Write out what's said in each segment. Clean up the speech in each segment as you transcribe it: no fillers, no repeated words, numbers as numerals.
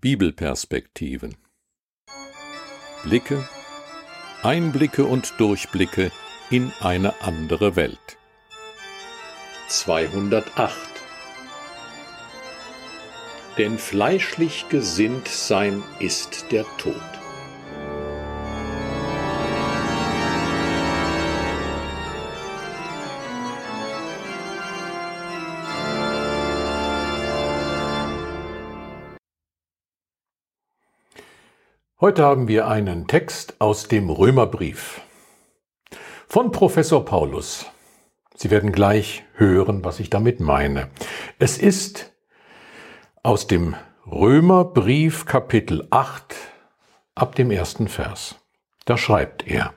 Bibelperspektiven. Blicke, Einblicke und Durchblicke in eine andere Welt. 208. Denn fleischlich gesinnt sein ist der Tod. Heute haben wir einen Text aus dem Römerbrief von Professor Paulus. Sie werden gleich hören, was ich damit meine. Es ist aus dem Römerbrief Kapitel 8 ab dem 1. Vers. Da schreibt er: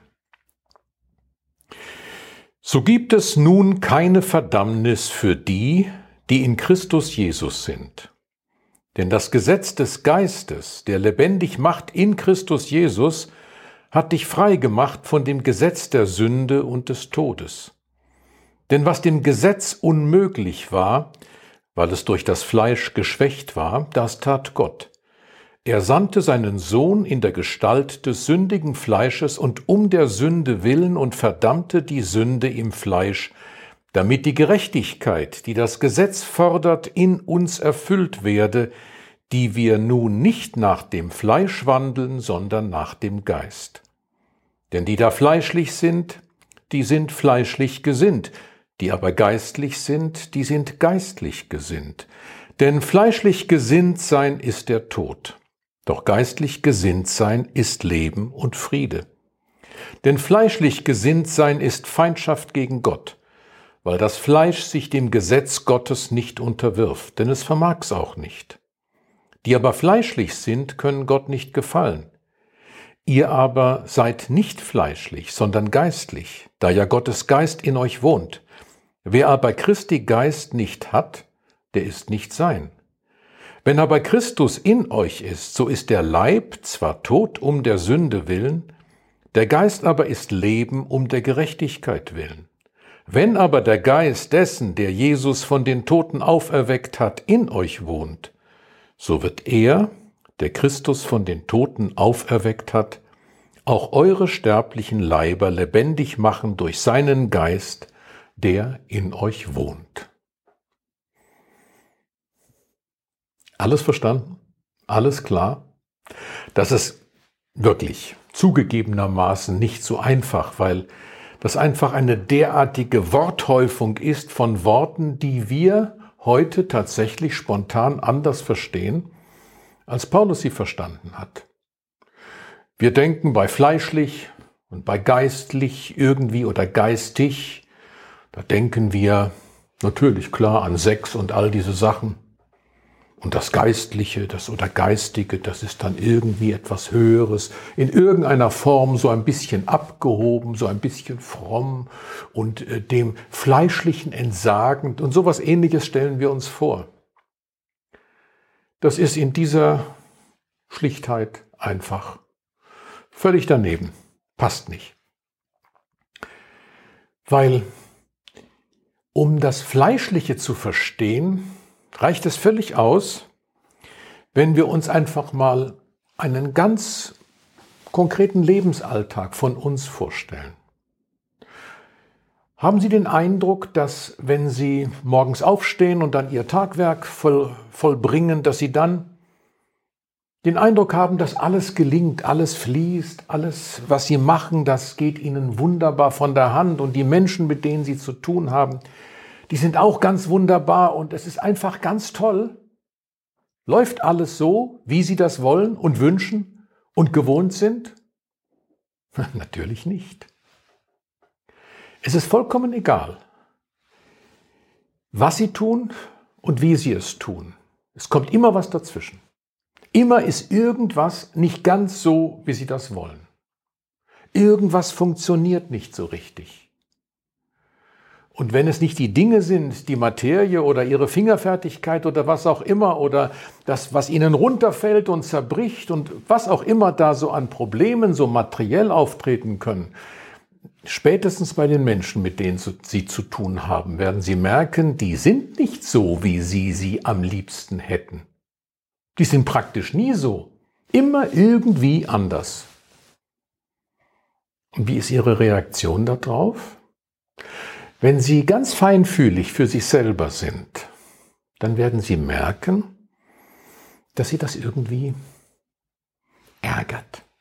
So gibt es nun keine Verdammnis für die, die in Christus Jesus sind. Denn das Gesetz des Geistes, der lebendig macht in Christus Jesus, hat dich frei gemacht von dem Gesetz der Sünde und des Todes. Denn was dem Gesetz unmöglich war, weil es durch das Fleisch geschwächt war, das tat Gott. Er sandte seinen Sohn in der Gestalt des sündigen Fleisches und um der Sünde willen und verdammte die Sünde im Fleisch, damit die Gerechtigkeit, die das Gesetz fordert, in uns erfüllt werde, die wir nun nicht nach dem Fleisch wandeln, sondern nach dem Geist. Denn die da fleischlich sind, die sind fleischlich gesinnt, die aber geistlich sind, die sind geistlich gesinnt. Denn fleischlich gesinnt sein ist der Tod, doch geistlich gesinnt sein ist Leben und Friede. Denn fleischlich gesinnt sein ist Feindschaft gegen Gott, weil das Fleisch sich dem Gesetz Gottes nicht unterwirft, denn es vermag's auch nicht. Die aber fleischlich sind, können Gott nicht gefallen. Ihr aber seid nicht fleischlich, sondern geistlich, da ja Gottes Geist in euch wohnt. Wer aber Christi Geist nicht hat, der ist nicht sein. Wenn aber Christus in euch ist, so ist der Leib zwar tot um der Sünde willen, der Geist aber ist Leben um der Gerechtigkeit willen. Wenn aber der Geist dessen, der Jesus von den Toten auferweckt hat, in euch wohnt, so wird er, der Christus von den Toten auferweckt hat, auch eure sterblichen Leiber lebendig machen durch seinen Geist, der in euch wohnt. Alles verstanden? Alles klar? Das ist wirklich zugegebenermaßen nicht so einfach, weil das einfach eine derartige Worthäufung ist von Worten, die wir heute tatsächlich spontan anders verstehen, als Paulus sie verstanden hat. Wir denken bei fleischlich und bei geistlich irgendwie oder geistig, da denken wir natürlich klar an Sex und all diese Sachen. Und das Geistliche, das oder Geistige, das ist dann irgendwie etwas Höheres, in irgendeiner Form so ein bisschen abgehoben, so ein bisschen fromm und dem Fleischlichen entsagend. Und sowas Ähnliches stellen wir uns vor. Das ist in dieser Schlichtheit einfach völlig daneben. Passt nicht. Weil, um das Fleischliche zu verstehen, reicht es völlig aus, wenn wir uns einfach mal einen ganz konkreten Lebensalltag von uns vorstellen. Haben Sie den Eindruck, dass wenn Sie morgens aufstehen und dann Ihr Tagwerk vollbringen, dass Sie dann den Eindruck haben, dass alles gelingt, alles fließt, alles, was Sie machen, das geht Ihnen wunderbar von der Hand und die Menschen, mit denen Sie zu tun haben, die sind auch ganz wunderbar und es ist einfach ganz toll. Läuft alles so, wie Sie das wollen und wünschen und gewohnt sind? Natürlich nicht. Es ist vollkommen egal, was Sie tun und wie Sie es tun. Es kommt immer was dazwischen. Immer ist irgendwas nicht ganz so, wie Sie das wollen. Irgendwas funktioniert nicht so richtig. Und wenn es nicht die Dinge sind, die Materie oder Ihre Fingerfertigkeit oder was auch immer oder das, was Ihnen runterfällt und zerbricht und was auch immer da so an Problemen so materiell auftreten können, spätestens bei den Menschen, mit denen Sie zu tun haben, werden Sie merken, die sind nicht so, wie Sie sie am liebsten hätten. Die sind praktisch nie so. Immer irgendwie anders. Und wie ist Ihre Reaktion darauf? Wenn Sie ganz feinfühlig für sich selber sind, dann werden Sie merken, dass Sie das irgendwie ärgert.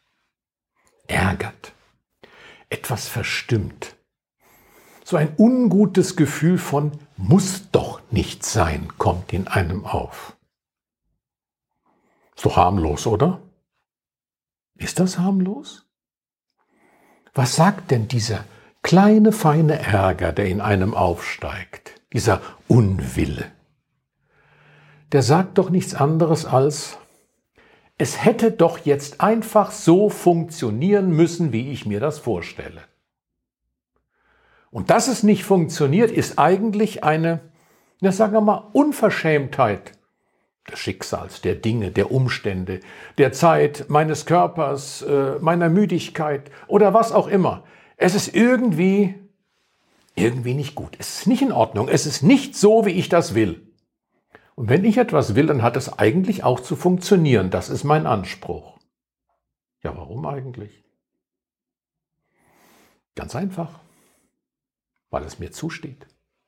Etwas verstimmt. So ein ungutes Gefühl von muss doch nicht sein, kommt in einem auf. Ist doch harmlos, oder? Ist das harmlos? Was sagt denn dieser kleine, feine Ärger, der in einem aufsteigt, dieser Unwille? Der sagt doch nichts anderes als, es hätte doch jetzt einfach so funktionieren müssen, wie ich mir das vorstelle. Und dass es nicht funktioniert, ist eigentlich eine, sagen wir mal, Unverschämtheit des Schicksals, der Dinge, der Umstände, der Zeit, meines Körpers, meiner Müdigkeit oder was auch immer. Es ist irgendwie nicht gut. Es ist nicht in Ordnung. Es ist nicht so, wie ich das will. Und wenn ich etwas will, dann hat es eigentlich auch zu funktionieren. Das ist mein Anspruch. Ja, warum eigentlich? Ganz einfach. Weil es mir zusteht.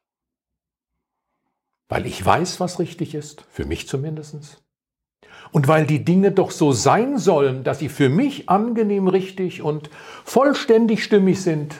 Weil ich weiß, was richtig ist, für mich zumindest. Und weil die Dinge doch so sein sollen, dass sie für mich angenehm richtig und vollständig stimmig sind.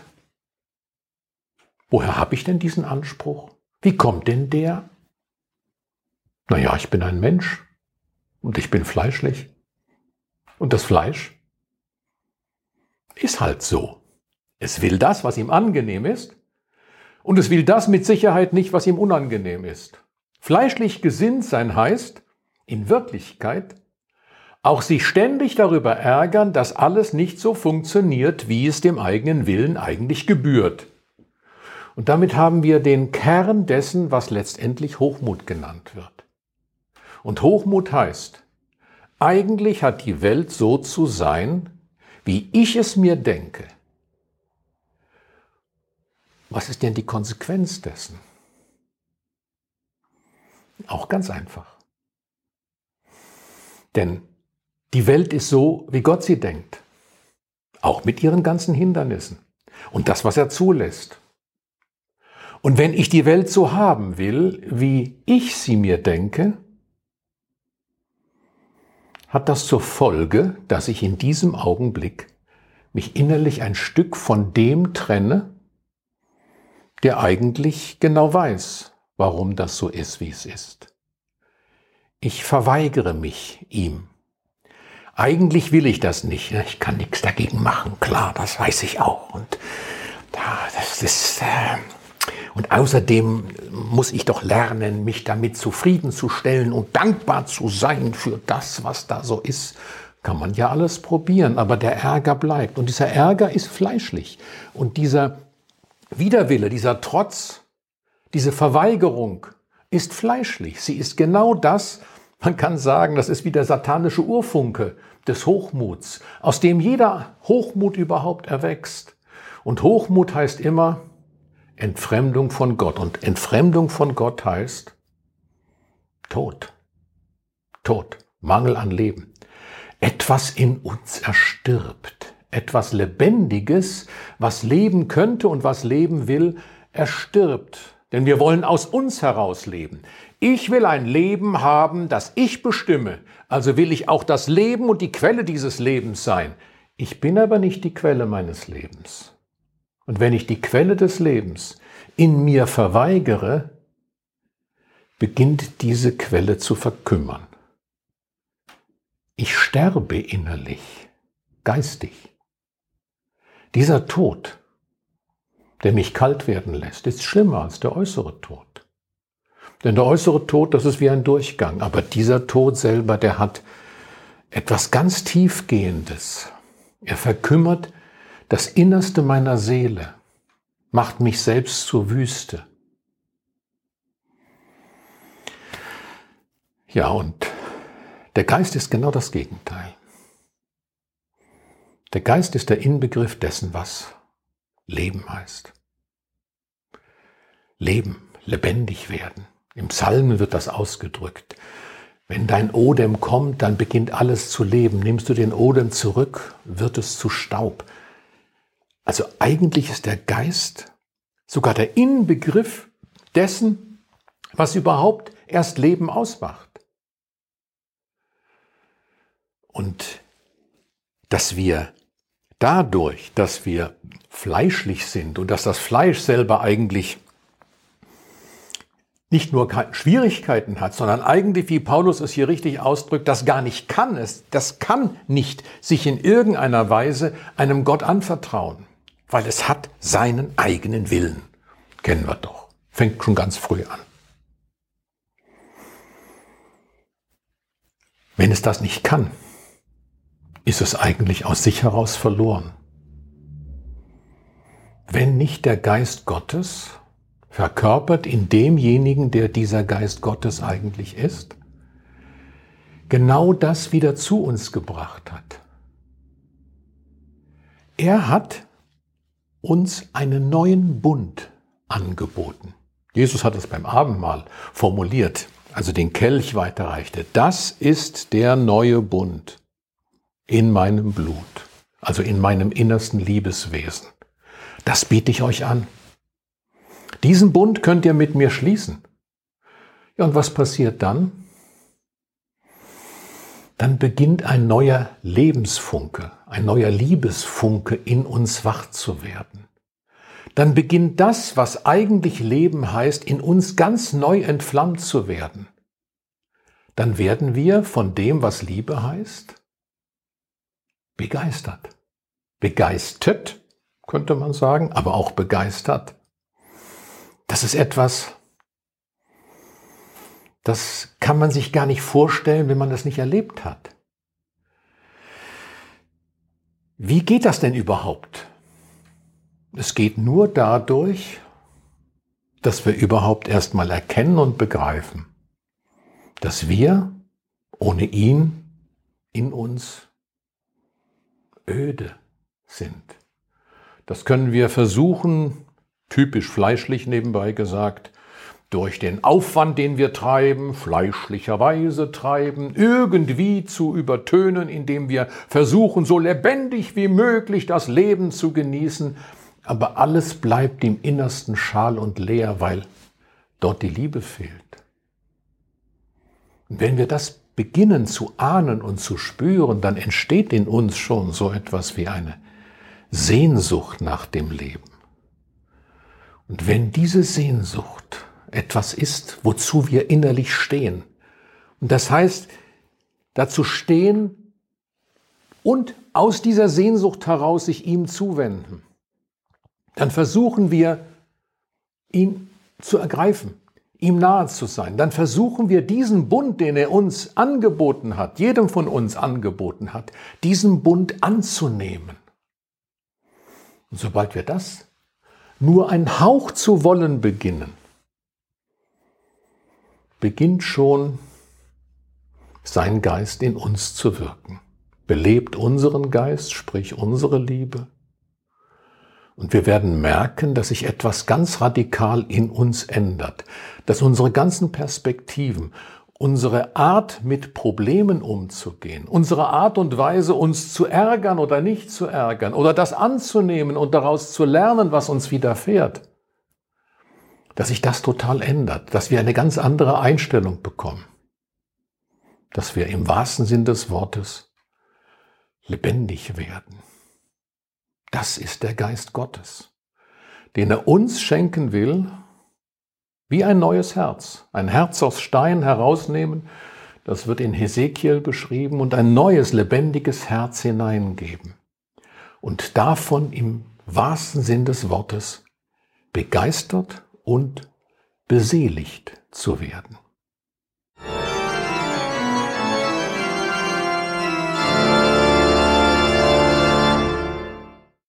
Woher habe ich denn diesen Anspruch? Wie kommt denn der? Naja, ich bin ein Mensch und ich bin fleischlich. Und das Fleisch ist halt so. Es will das, was ihm angenehm ist. Und es will das mit Sicherheit nicht, was ihm unangenehm ist. Fleischlich gesinnt sein heißt, in Wirklichkeit, auch sich ständig darüber ärgern, dass alles nicht so funktioniert, wie es dem eigenen Willen eigentlich gebührt. Und damit haben wir den Kern dessen, was letztendlich Hochmut genannt wird. Und Hochmut heißt, eigentlich hat die Welt so zu sein, wie ich es mir denke. Was ist denn die Konsequenz dessen? Auch ganz einfach. Denn die Welt ist so, wie Gott sie denkt. Auch mit ihren ganzen Hindernissen. Und das, was er zulässt. Und wenn ich die Welt so haben will, wie ich sie mir denke, hat das zur Folge, dass ich in diesem Augenblick mich innerlich ein Stück von dem trenne, der eigentlich genau weiß, warum das so ist, wie es ist. Ich verweigere mich ihm. Eigentlich will ich das nicht. Ich kann nichts dagegen machen, klar, das weiß ich auch. Und außerdem muss ich doch lernen, mich damit zufriedenzustellen und dankbar zu sein für das, was da so ist. Kann man ja alles probieren, aber der Ärger bleibt. Und dieser Ärger ist fleischlich. Und dieser Widerwille, dieser Trotz, diese Verweigerung ist fleischlich. Sie ist genau das, man kann sagen, das ist wie der satanische Urfunke des Hochmuts, aus dem jeder Hochmut überhaupt erwächst. Und Hochmut heißt immer Entfremdung von Gott. Und Entfremdung von Gott heißt Tod. Tod, Mangel an Leben. Etwas in uns erstirbt. Etwas Lebendiges, was leben könnte und was leben will, erstirbt. Denn wir wollen aus uns heraus leben. Ich will ein Leben haben, das ich bestimme. Also will ich auch das Leben und die Quelle dieses Lebens sein. Ich bin aber nicht die Quelle meines Lebens. Und wenn ich die Quelle des Lebens in mir verweigere, beginnt diese Quelle zu verkümmern. Ich sterbe innerlich, geistig. Dieser Tod, der mich kalt werden lässt, ist schlimmer als der äußere Tod. Denn der äußere Tod, das ist wie ein Durchgang. Aber dieser Tod selber, der hat etwas ganz Tiefgehendes. Er verkümmert das Innerste meiner Seele, macht mich selbst zur Wüste. Ja, und der Geist ist genau das Gegenteil. Der Geist ist der Inbegriff dessen, was Leben heißt. Leben, lebendig werden. Im Psalmen wird das ausgedrückt. Wenn dein Odem kommt, dann beginnt alles zu leben. Nimmst du den Odem zurück, wird es zu Staub. Also eigentlich ist der Geist sogar der Inbegriff dessen, was überhaupt erst Leben ausmacht. Und dass wir dadurch, dass wir fleischlich sind und dass das Fleisch selber eigentlich nicht nur Schwierigkeiten hat, sondern eigentlich, wie Paulus es hier richtig ausdrückt, das gar nicht kann. Das kann nicht sich in irgendeiner Weise einem Gott anvertrauen, weil es hat seinen eigenen Willen. Kennen wir doch. Fängt schon ganz früh an. Wenn es das nicht kann, ist es eigentlich aus sich heraus verloren. Wenn nicht der Geist Gottes verkörpert in demjenigen, der dieser Geist Gottes eigentlich ist, genau das wieder zu uns gebracht hat. Er hat uns einen neuen Bund angeboten. Jesus hat es beim Abendmahl formuliert, also den Kelch weiterreichte. Das ist der neue Bund in meinem Blut, also in meinem innersten Liebeswesen. Das biete ich euch an. Diesen Bund könnt ihr mit mir schließen. Ja, und was passiert dann? Dann beginnt ein neuer Lebensfunke, ein neuer Liebesfunke in uns wach zu werden. Dann beginnt das, was eigentlich Leben heißt, in uns ganz neu entflammt zu werden. Dann werden wir von dem, was Liebe heißt, begeistert. Begeistert, könnte man sagen, aber auch begeistert. Das ist etwas, das kann man sich gar nicht vorstellen, wenn man das nicht erlebt hat. Wie geht das denn überhaupt? Es geht nur dadurch, dass wir überhaupt erstmal erkennen und begreifen, dass wir ohne ihn in uns öde sind. Das können wir versuchen, typisch fleischlich nebenbei gesagt, durch den Aufwand, den wir treiben, fleischlicherweise treiben, irgendwie zu übertönen, indem wir versuchen, so lebendig wie möglich das Leben zu genießen. Aber alles bleibt im Innersten schal und leer, weil dort die Liebe fehlt. Und wenn wir das beginnen zu ahnen und zu spüren, dann entsteht in uns schon so etwas wie eine Sehnsucht nach dem Leben. Und wenn diese Sehnsucht etwas ist, wozu wir innerlich stehen, und das heißt, dazu stehen und aus dieser Sehnsucht heraus sich ihm zuwenden, dann versuchen wir, ihn zu ergreifen, ihm nahe zu sein. Dann versuchen wir, diesen Bund, den er uns angeboten hat, jedem von uns angeboten hat, diesen Bund anzunehmen. Und sobald wir das nur einen Hauch zu wollen beginnen, beginnt schon sein Geist in uns zu wirken. Belebt unseren Geist, sprich unsere Liebe. Und wir werden merken, dass sich etwas ganz radikal in uns ändert, dass unsere ganzen Perspektiven, unsere Art mit Problemen umzugehen, unsere Art und Weise, uns zu ärgern oder nicht zu ärgern oder das anzunehmen und daraus zu lernen, was uns widerfährt, dass sich das total ändert, dass wir eine ganz andere Einstellung bekommen, dass wir im wahrsten Sinn des Wortes lebendig werden. Das ist der Geist Gottes, den er uns schenken will, wie ein neues Herz. Ein Herz aus Stein herausnehmen, das wird in Hesekiel beschrieben, und ein neues, lebendiges Herz hineingeben. Und davon im wahrsten Sinn des Wortes begeistert und beseligt zu werden.